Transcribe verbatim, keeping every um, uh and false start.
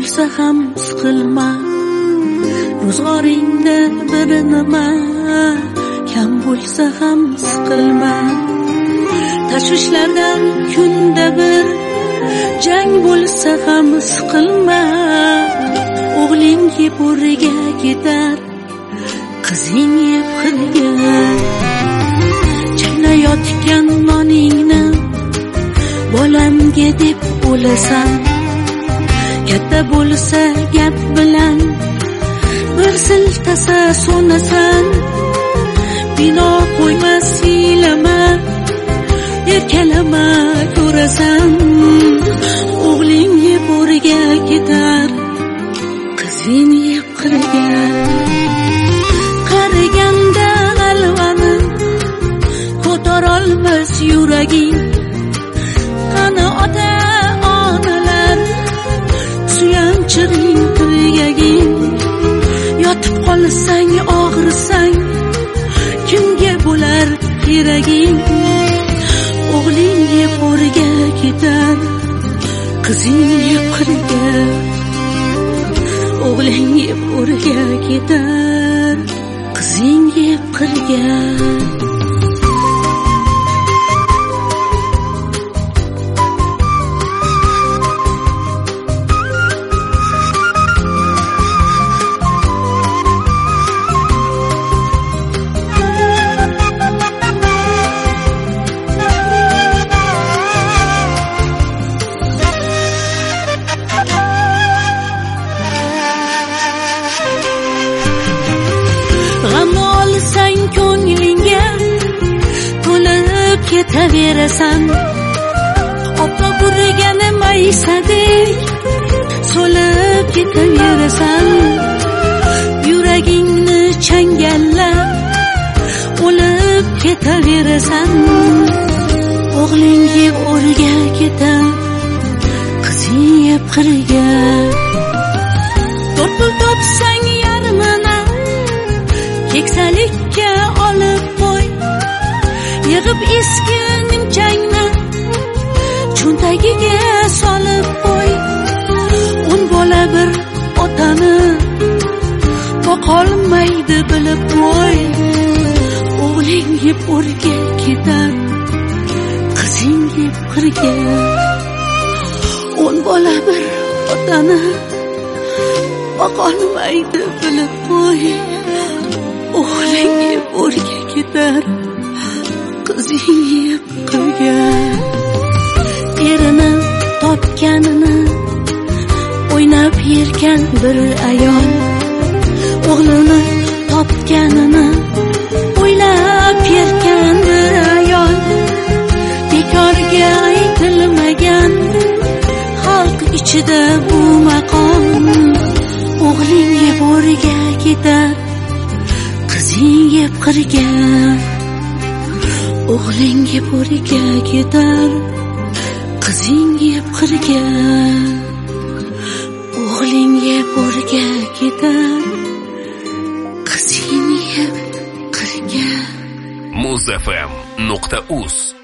bo'lsa ham siqilma, ro'zg'oringda bir nima kam bo'lsa ham siqilma. Tashvishlardan kunda bir jang bo'lsa ham siqilma. O'g'ling yeb o'rga ketar, qizing yeb xirga. Chaynayotgan noningni bolamga deb o'lasan. Katta bo'lsa gap bilan bir siltasa so'nasan. Bino qo'yma siylama, erkalama ko'rasan. O'g'ling yeb o'rga ketar, qizing yeb qirga. Qariganda g'alvani ko'tarolmas yuraging. Qani ota onalar, suyanchiring tirgaging. Yotib qolsang og'risang, kimga bo'lar keraging? O'g'ling yeb o'rga ketar, qizing yeb qirga. O'g'ling yeb o'rga ketar, qizing yeb qirga. Ketaversan, ota burgani maysadek so'lib ketaversan. Yuragingni changallab o'lib ketaversan. O'g'ling yeb o'rga ketar, qizing yeb qirga. To'rt pul topsang yarmini keksalikka olib qo'y. Yig'ib eski nimchangni cho'ntagiga solib qo'y. Un bola bir otani boqolmaydi bilib qo'y. O'g'ling yeb o'rga ketar, qizing yeb qirga. Un bola bir otani boqolmaydi bilib qo'y. O'g'ling yeb o'rga ketar, qizing yeb qirga. Erini topganini o'ynab yerkan bir ayol. O'g'lini topganini o'ylab yerkan bir ayol. Bekorga aytilmagan xalq ichida bu maqom. O'g'ling yeb o'rga ketar, qizing yeb qirga. O'g'ling yeb o'rga ketar, qizing yeb qirga. O'g'ling yeb o'rga ketar, qizing yeb qirga. muz f m nuqta uz